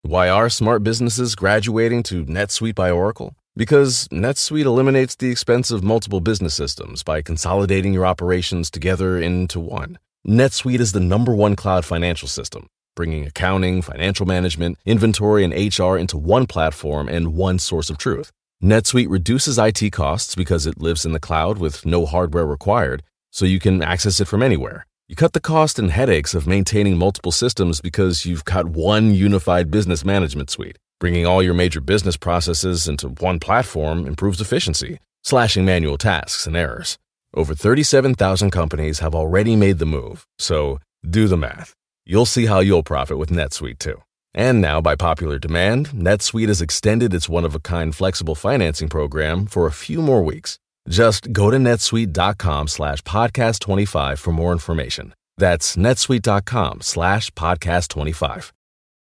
Why are smart businesses graduating to NetSuite by Oracle? Because NetSuite eliminates the expense of multiple business systems by consolidating your operations together into one. NetSuite is the #1 cloud financial system, bringing accounting, financial management, inventory, and HR into one platform and one source of truth. NetSuite reduces IT costs because it lives in the cloud with no hardware required, so you can access it from anywhere. You cut the cost and headaches of maintaining multiple systems because you've got one unified business management suite. Bringing all your major business processes into one platform improves efficiency, slashing manual tasks and errors. Over 37,000 companies have already made the move, so do the math. You'll see how you'll profit with NetSuite too. And now, by popular demand, NetSuite has extended its one-of-a-kind flexible financing program for a few more weeks. Just go to netsuite.com/podcast25 for more information. That's netsuite.com/podcast25.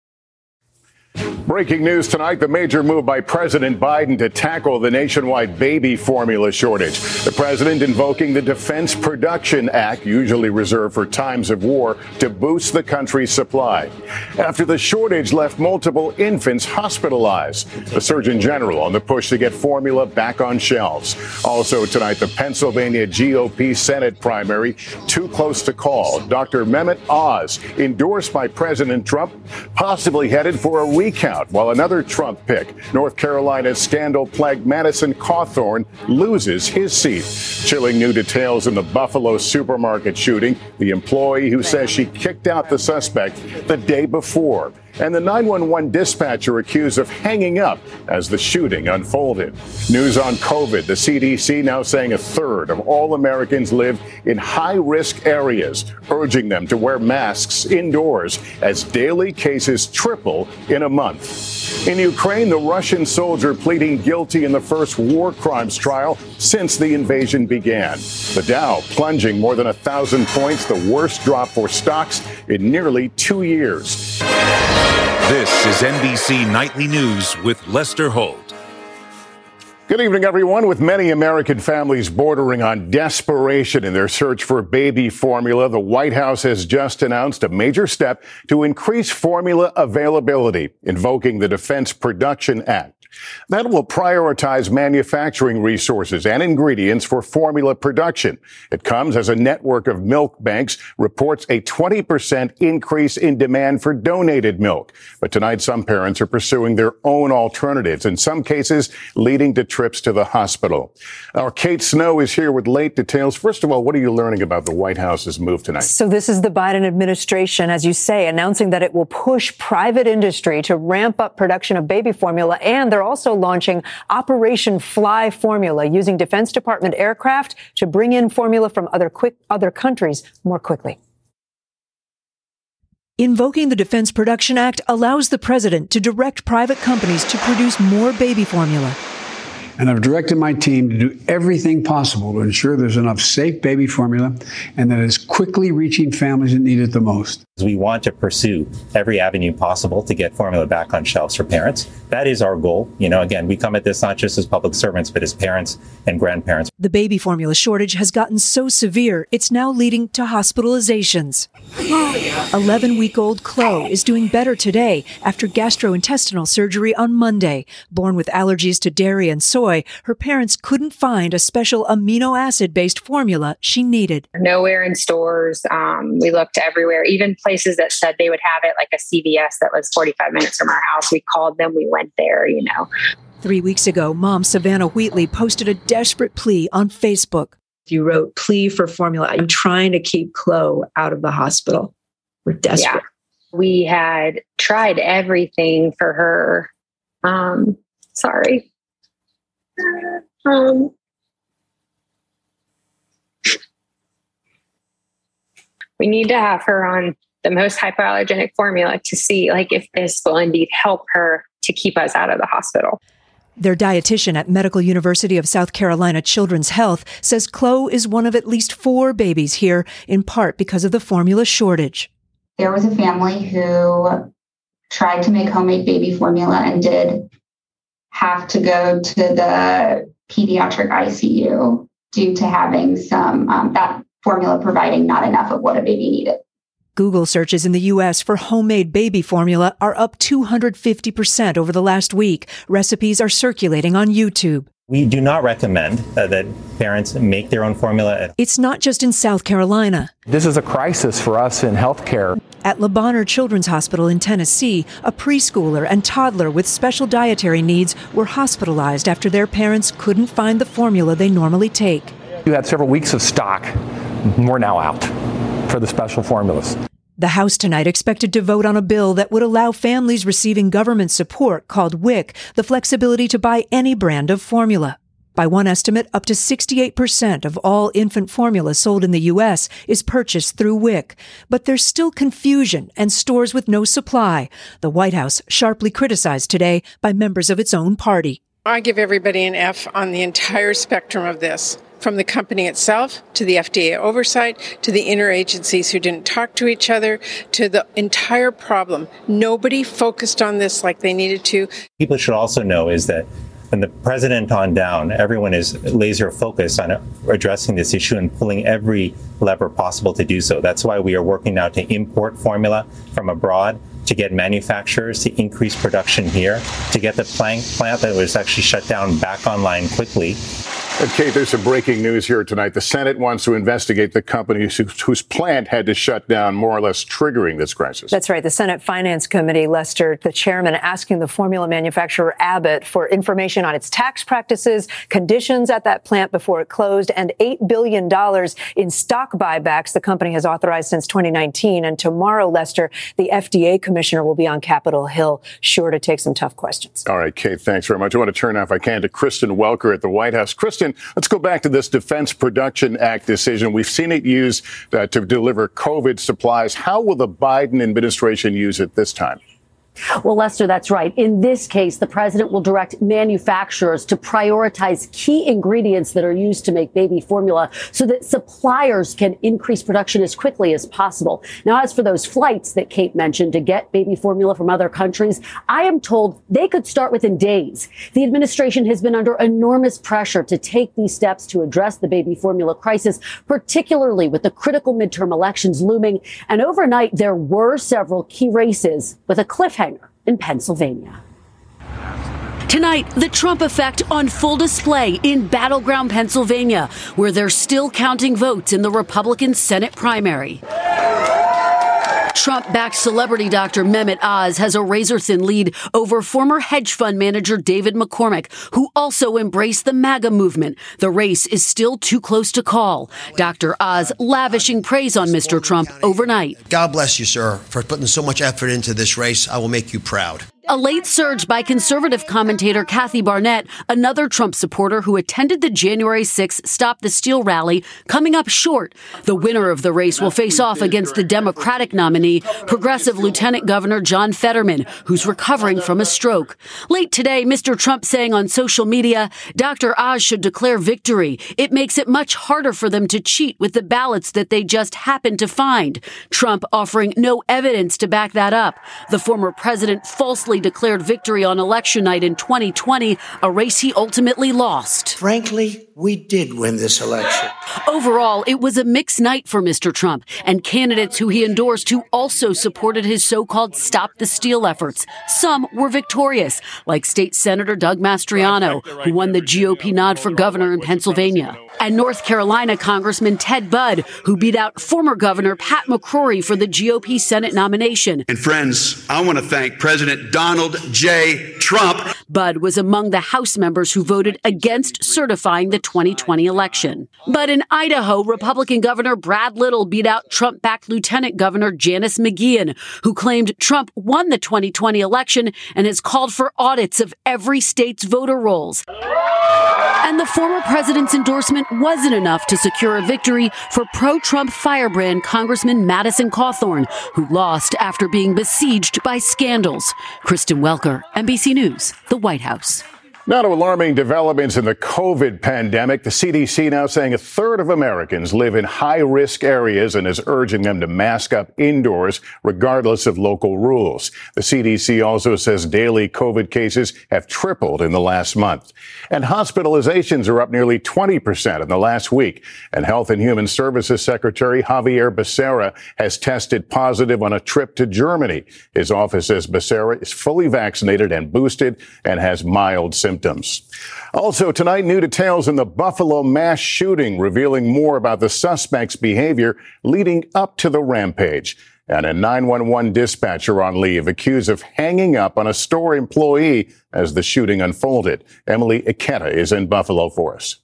Breaking news tonight, the major move by President Biden to tackle the nationwide baby formula shortage. The president invoking the Defense Production Act, usually reserved for times of war, to boost the country's supply. After the shortage left multiple infants hospitalized, the Surgeon General on the push to get formula back on shelves. Also tonight, the Pennsylvania GOP Senate primary, too close to call. Dr. Mehmet Oz, endorsed by President Trump, possibly headed for a recount, while another Trump pick, North Carolina's scandal-plagued Madison Cawthorn, loses his seat. Chilling new details in the Buffalo supermarket shooting, the employee who says she kicked out the suspect the day before, and the 911 dispatcher accused of hanging up as the shooting unfolded. News on COVID. The CDC now saying a third of all Americans live in high-risk areas, urging them to wear masks indoors as daily cases triple in a month. In Ukraine, the Russian soldier pleading guilty in the first war crimes trial since the invasion began. The Dow plunging more than 1,000 points, the worst drop for stocks in nearly 2 years. This is NBC Nightly News with Lester Holt. Good evening, everyone. With many American families bordering on desperation in their search for baby formula, the White House has just announced a major step to increase formula availability, invoking the Defense Production Act. That will prioritize manufacturing resources and ingredients for formula production. It comes as a network of milk banks reports a 20% increase in demand for donated milk. But tonight, some parents are pursuing their own alternatives, in some cases leading to trips to the hospital. Our Kate Snow is here with late details. First of all, what are you learning about the White House's move tonight? So this is the Biden administration, as you say, announcing that it will push private industry to ramp up production of baby formula, and they're also launching Operation Fly Formula, using Defense Department aircraft to bring in formula from other countries more quickly. Invoking the Defense Production Act allows the president to direct private companies to produce more baby formula. And I've directed my team to do everything possible to ensure there's enough safe baby formula and that it's quickly reaching families that need it the most. We want to pursue every avenue possible to get formula back on shelves for parents. That is our goal. Again, we come at this not just as public servants, but as parents and grandparents. The baby formula shortage has gotten so severe, it's now leading to hospitalizations. 11-week-old Chloe is doing better today after gastrointestinal surgery on Monday. Born with allergies to dairy and soy, her parents couldn't find a special amino acid-based formula she needed. Nowhere in stores. We looked everywhere, even places that said they would have it, like a CVS that was 45 minutes from our house. We called them. We went there, 3 weeks ago, mom Savannah Wheatley posted a desperate plea on Facebook. You wrote, "Plea for formula. I'm trying to keep Chloe out of the hospital. We're desperate." Yeah. We had tried everything for her. Sorry. We need to have her on the most hypoallergenic formula to see if this will indeed help her to keep us out of the hospital. Their dietitian at Medical University of South Carolina Children's Health says Chloe is one of at least 4 babies here, in part because of the formula shortage. There was a family who tried to make homemade baby formula and did have to go to the pediatric ICU due to having some, that formula providing not enough of what a baby needed. Google searches in the U.S. for homemade baby formula are up 250% over the last week. Recipes are circulating on YouTube. We do not recommend that parents make their own formula. It's not just in South Carolina. This is a crisis for us in healthcare. At Le Bonheur Children's Hospital in Tennessee, a preschooler and toddler with special dietary needs were hospitalized after their parents couldn't find the formula they normally take. You had several weeks of stock. We're now out for the special formulas. The House tonight expected to vote on a bill that would allow families receiving government support, called WIC, the flexibility to buy any brand of formula. By one estimate, up to 68% of all infant formula sold in the U.S. is purchased through WIC. But there's still confusion and stores with no supply. The White House sharply criticized today by members of its own party. I give everybody an F on the entire spectrum of this, from the company itself to the FDA oversight to the interagencies who didn't talk to each other to the entire problem. Nobody focused on this like they needed to. People should also know is that from the president on down, everyone is laser focused on addressing this issue and pulling every lever possible to do so. That's why we are working now to import formula from abroad, to get manufacturers to increase production here, to get the plant that was actually shut down back online quickly. Kate, there's some breaking news here tonight. The Senate wants to investigate the company whose plant had to shut down, more or less triggering this crisis. That's right. The Senate Finance Committee, Lester, the chairman, asking the formula manufacturer Abbott for information on its tax practices, conditions at that plant before it closed, and $8 billion in stock buybacks the company has authorized since 2019. And tomorrow, Lester, the FDA commissioner will be on Capitol Hill, sure to take some tough questions. All right, Kate, thanks very much. I want to turn now, if I can, to Kristen Welker at the White House. Kristen, let's go back to this Defense Production Act decision. We've seen it used to deliver COVID supplies. How will the Biden administration use it this time? Well, Lester, that's right. In this case, the president will direct manufacturers to prioritize key ingredients that are used to make baby formula so that suppliers can increase production as quickly as possible. Now, as for those flights that Kate mentioned to get baby formula from other countries, I am told they could start within days. The administration has been under enormous pressure to take these steps to address the baby formula crisis, particularly with the critical midterm elections looming. And overnight, there were several key races with a cliffhanger in Pennsylvania. Tonight, the Trump effect on full display in battleground Pennsylvania, where they're still counting votes in the Republican Senate primary. Trump-backed celebrity doctor Mehmet Oz has a razor-thin lead over former hedge fund manager David McCormick, who also embraced the MAGA movement. The race is still too close to call. Dr. Oz lavishing praise on Mr. Trump overnight. God bless you, sir, for putting so much effort into this race. I will make you proud. A late surge by conservative commentator Kathy Barnett, another Trump supporter who attended the January 6th Stop the Steal rally, coming up short. The winner of the race will face off against the Democratic nominee, progressive Lieutenant Governor John Fetterman, who's recovering from a stroke. Late today, Mr. Trump saying on social media, Dr. Oz should declare victory. It makes it much harder for them to cheat with the ballots that they just happened to find. Trump offering no evidence to back that up. The former president falsely declared victory on election night in 2020, a race he ultimately lost. Frankly, we did win this election. Overall, it was a mixed night for Mr. Trump, and candidates who he endorsed who also supported his so-called Stop the Steal efforts. Some were victorious, like State Senator Doug Mastriano, who won the GOP nod for governor in Pennsylvania, and North Carolina Congressman Ted Budd, who beat out former Governor Pat McCrory for the GOP Senate nomination. And friends, I want to thank President Donald J. Trump. Budd was among the House members who voted against certifying the 2020 election. But in Idaho, Republican Governor Brad Little beat out Trump-backed Lieutenant Governor Janice McGeachin, who claimed Trump won the 2020 election and has called for audits of every state's voter rolls. And the former president's endorsement wasn't enough to secure a victory for pro-Trump firebrand Congressman Madison Cawthorn, who lost after being besieged by scandals. Kristen Welker, NBC News, the White House. Now to alarming developments in the COVID pandemic. The CDC now saying a third of Americans live in high-risk areas and is urging them to mask up indoors regardless of local rules. The CDC also says daily COVID cases have tripled in the last month. And hospitalizations are up nearly 20% in the last week. And Health and Human Services Secretary Javier Becerra has tested positive on a trip to Germany. His office says Becerra is fully vaccinated and boosted and has mild symptoms. Also tonight, new details in the Buffalo mass shooting, revealing more about the suspect's behavior leading up to the rampage. And a 911 dispatcher on leave accused of hanging up on a store employee as the shooting unfolded. Emily Iketa is in Buffalo for us.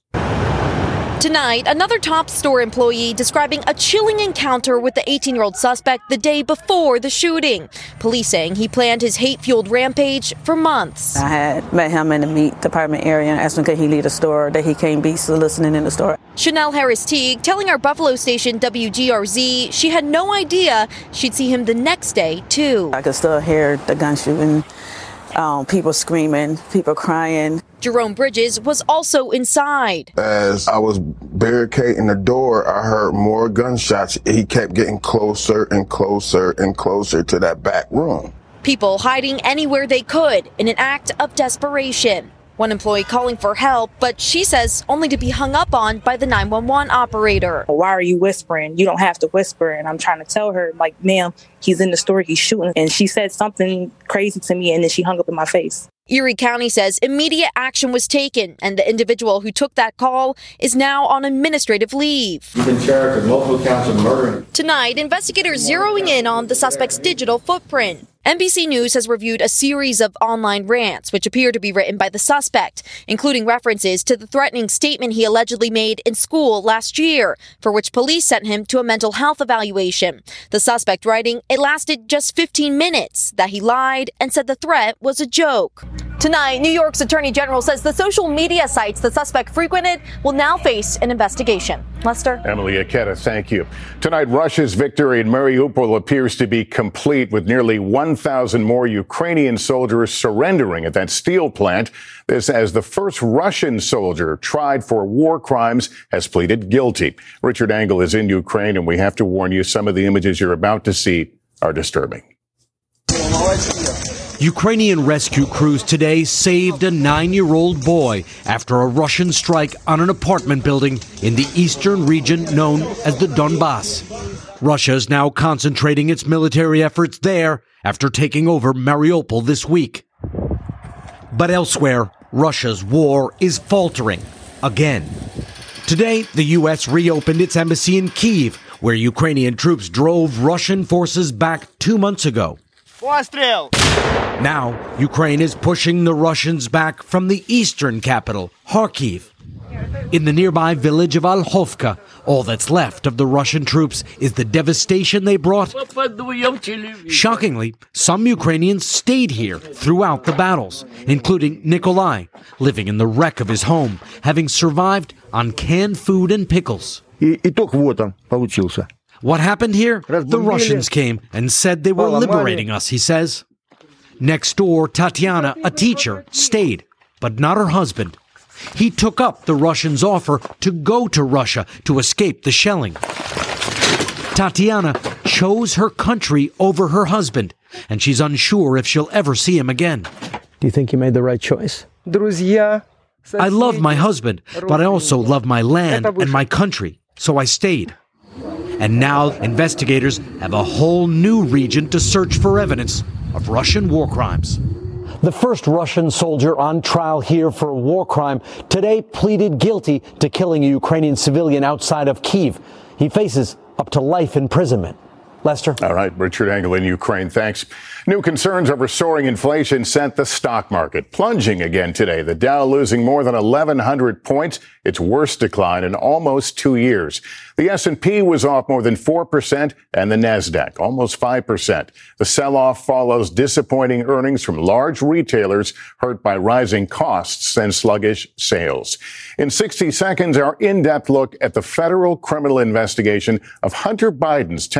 Tonight, another top store employee describing a chilling encounter with the 18-year-old suspect the day before the shooting. Police saying he planned his hate-fueled rampage for months. I had met him in the meat department area and asked him could he leave the store, that he can't be soliciting in the store. Chanel Harris-Teague telling our Buffalo station WGRZ she had no idea she'd see him the next day, too. I could still hear the gun shooting, people screaming, people crying. Jerome Bridges was also inside. As I was barricading the door, I heard more gunshots. He kept getting closer and closer and closer to that back room. People hiding anywhere they could in an act of desperation. One employee calling for help, but she says only to be hung up on by the 911 operator. Why are you whispering? You don't have to whisper. And I'm trying to tell her, like, ma'am, he's in the store, he's shooting. And she said something crazy to me, and then she hung up in my face. Erie County says immediate action was taken, and the individual who took that call is now on administrative leave. You've been charged with multiple counts of murder. Tonight, investigators zeroing in on the suspect's digital footprint. NBC News has reviewed a series of online rants which appear to be written by the suspect, including references to the threatening statement he allegedly made in school last year, for which police sent him to a mental health evaluation. The suspect writing it lasted just 15 minutes, that he lied and said the threat was a joke. Tonight, New York's Attorney General says the social media sites the suspect frequented will now face an investigation. Lester? Emily Iketa, thank you. Tonight, Russia's victory in Mariupol appears to be complete, with nearly 1,000 more Ukrainian soldiers surrendering at that steel plant. This as the first Russian soldier tried for war crimes has pleaded guilty. Richard Engel is in Ukraine, and we have to warn you, some of the images you're about to see are disturbing. Ukrainian rescue crews today saved a 9-year-old boy after a Russian strike on an apartment building in the eastern region known as the Donbass. Russia is now concentrating its military efforts there after taking over Mariupol this week. But elsewhere, Russia's war is faltering again. Today, the U.S. reopened its embassy in Kyiv, where Ukrainian troops drove Russian forces back 2 months ago. Now, Ukraine is pushing the Russians back from the eastern capital, Kharkiv. In the nearby village of Olhovka, all that's left of the Russian troops is the devastation they brought. Shockingly, some Ukrainians stayed here throughout the battles, including Nikolai, living in the wreck of his home, having survived on canned food and pickles. What happened here? The Russians came and said they were liberating us, he says. Next door, Tatiana, a teacher, stayed, but not her husband. He took up the Russians' offer to go to Russia to escape the shelling. Tatiana chose her country over her husband, and she's unsure if she'll ever see him again. Do you think you made the right choice? I love my husband, but I also love my land and my country, so I stayed. And now investigators have a whole new region to search for evidence of Russian war crimes. The first Russian soldier on trial here for a war crime today pleaded guilty to killing a Ukrainian civilian outside of Kyiv. He faces up to life imprisonment. Lester? All right, Richard Engel in Ukraine, thanks. New concerns over soaring inflation sent the stock market plunging again today. The Dow losing more than 1,100 points, its worst decline in almost 2 years. The S&P was off more than 4%, and the Nasdaq almost 5%. The sell-off follows disappointing earnings from large retailers hurt by rising costs and sluggish sales. In 60 seconds, our in-depth look at the federal criminal investigation of Hunter Biden's taxes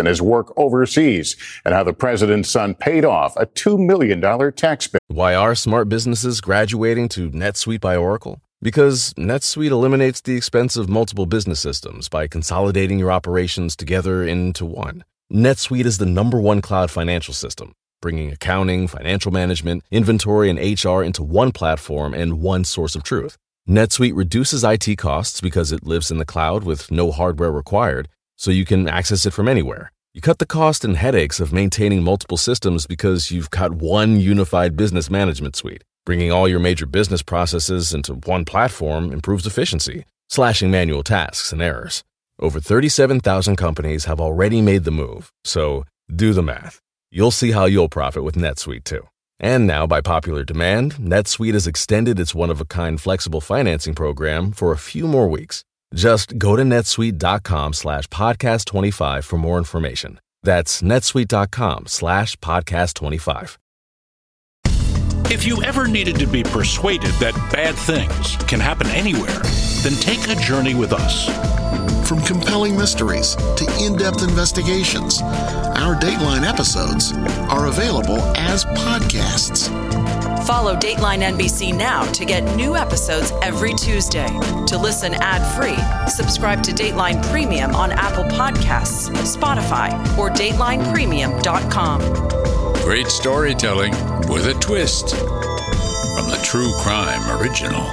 and his work overseas, and how the president's son paid off a $2 million tax bill. Why are smart businesses graduating to NetSuite by Oracle? Because NetSuite eliminates the expense of multiple business systems by consolidating your operations together into one. NetSuite is the #1 cloud financial system, bringing accounting, financial management, inventory, and HR into one platform and one source of truth. NetSuite reduces IT costs because it lives in the cloud with no hardware required, so you can access it from anywhere. You cut the cost and headaches of maintaining multiple systems because you've got one unified business management suite. Bringing all your major business processes into one platform improves efficiency, slashing manual tasks and errors. Over 37,000 companies have already made the move, so do the math. You'll see how you'll profit with NetSuite too. And now, by popular demand, NetSuite has extended its one-of-a-kind flexible financing program for a few more weeks. Just go to netsuite.com/podcast25 for more information. That's netsuite.com/podcast25. If you ever needed to be persuaded that bad things can happen anywhere, then take a journey with us. From compelling mysteries to in-depth investigations, our Dateline episodes are available as podcasts. Follow Dateline NBC now to get new episodes every Tuesday. To listen ad-free, subscribe to Dateline Premium on Apple Podcasts, Spotify, or DatelinePremium.com. Great storytelling with a twist from the True Crime Original.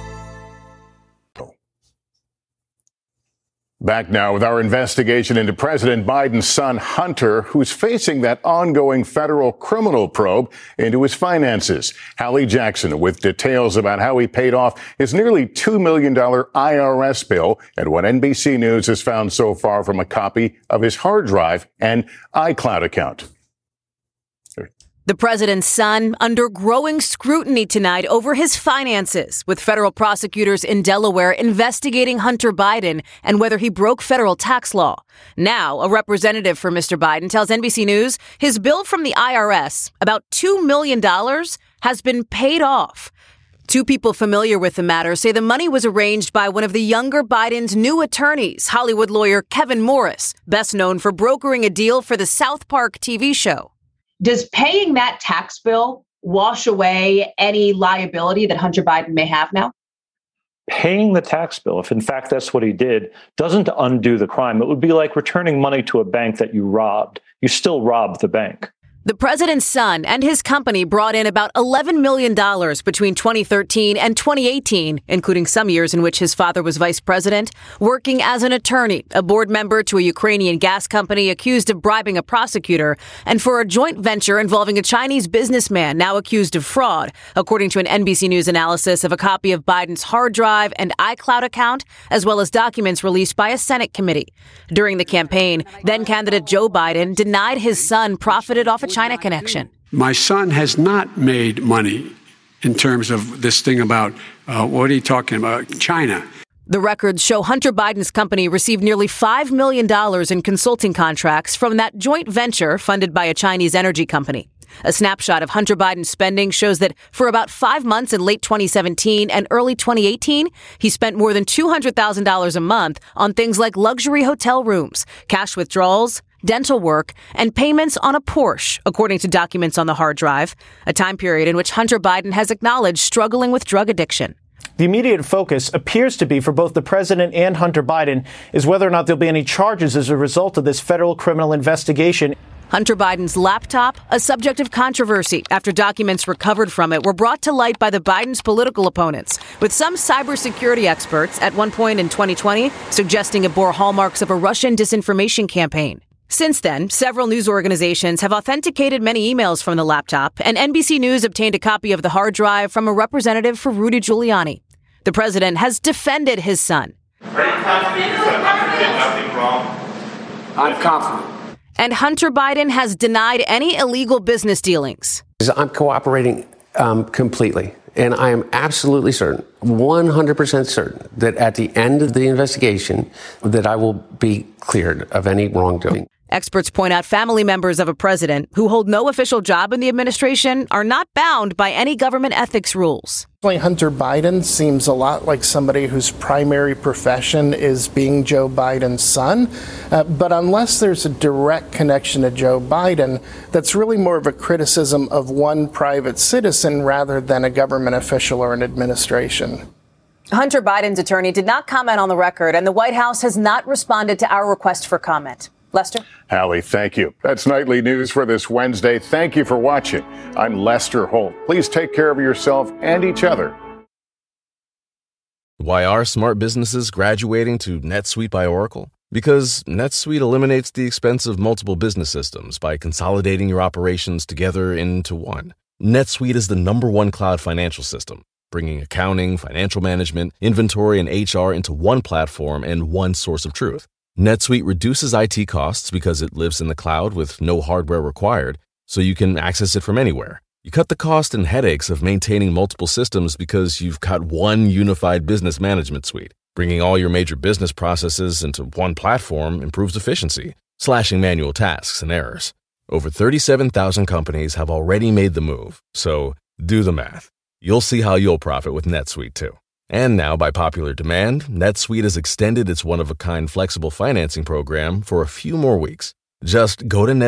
Back now with our investigation into President Biden's son, Hunter, who's facing that ongoing federal criminal probe into his finances. Hallie Jackson with details about how he paid off his nearly $2 million IRS bill and what NBC News has found so far from a copy of his hard drive and iCloud account. The president's son under growing scrutiny tonight over his finances, with federal prosecutors in Delaware investigating Hunter Biden and whether he broke federal tax law. Now, a representative for Mr. Biden tells NBC News his bill from the IRS, about $2 million, has been paid off. Two people familiar with the matter say the money was arranged by one of the younger Biden's new attorneys, Hollywood lawyer Kevin Morris, best known for brokering a deal for the South Park TV show. Does paying that tax bill wash away any liability that Hunter Biden may have now? Paying the tax bill, if in fact that's what he did, doesn't undo the crime. It would be like returning money to a bank that you robbed. You still robbed the bank. The president's son and his company brought in about $11 million between 2013 and 2018, including some years in which his father was vice president, working as an attorney, a board member to a Ukrainian gas company accused of bribing a prosecutor, and for a joint venture involving a Chinese businessman now accused of fraud, according to an NBC News analysis of a copy of Biden's hard drive and iCloud account, as well as documents released by a Senate committee. During the campaign, then-candidate Joe Biden denied his son profited off a China connection. My son has not made money in terms of this thing about, what are you talking about, China? The records show Hunter Biden's company received nearly $5 million in consulting contracts from that joint venture funded by a Chinese energy company. A snapshot of Hunter Biden's spending shows that for about 5 months in late 2017 and early 2018, he spent more than $200,000 a month on things like luxury hotel rooms, cash withdrawals, dental work, and payments on a Porsche, according to documents on the hard drive, a time period in which Hunter Biden has acknowledged struggling with drug addiction. The immediate focus appears to be for both the president and Hunter Biden is whether or not there'll be any charges as a result of this federal criminal investigation. Hunter Biden's laptop, a subject of controversy after documents recovered from it were brought to light by the Biden's political opponents, with some cybersecurity experts at one point in 2020 suggesting it bore hallmarks of a Russian disinformation campaign. Since then, several news organizations have authenticated many emails from the laptop, and NBC News obtained a copy of the hard drive from a representative for Rudy Giuliani. The president has defended his son. Are you confident that did nothing wrong? I'm confident. And Hunter Biden has denied any illegal business dealings. I'm cooperating completely. And I am absolutely certain, 100% certain, that at the end of the investigation, that I will be cleared of any wrongdoing. Experts point out family members of a president who hold no official job in the administration are not bound by any government ethics rules. Hunter Biden seems a lot like somebody whose primary profession is being Joe Biden's son. But unless there's a direct connection to Joe Biden, that's really more of a criticism of one private citizen rather than a government official or an administration. Hunter Biden's attorney did not comment on the record, and the White House has not responded to our request for comment. Lester? Hallie, thank you. That's Nightly News for this Wednesday. Thank you for watching. I'm Lester Holt. Please take care of yourself and each other. Why are smart businesses graduating to NetSuite by Oracle? Because NetSuite eliminates the expense of multiple business systems by consolidating your operations together into one. NetSuite is the #1 cloud financial system, bringing accounting, financial management, inventory, and HR into one platform and one source of truth. NetSuite reduces IT costs because it lives in the cloud with no hardware required, so you can access it from anywhere. You cut the cost and headaches of maintaining multiple systems because you've got one unified business management suite. Bringing all your major business processes into one platform improves efficiency, slashing manual tasks and errors. Over 37,000 companies have already made the move, so do the math. You'll see how you'll profit with NetSuite too. And now, by popular demand, NetSuite has extended its one-of-a-kind flexible financing program for a few more weeks. Just go to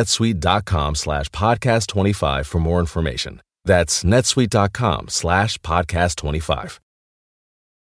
netsuite.com/podcast25 for more information. That's netsuite.com/podcast25.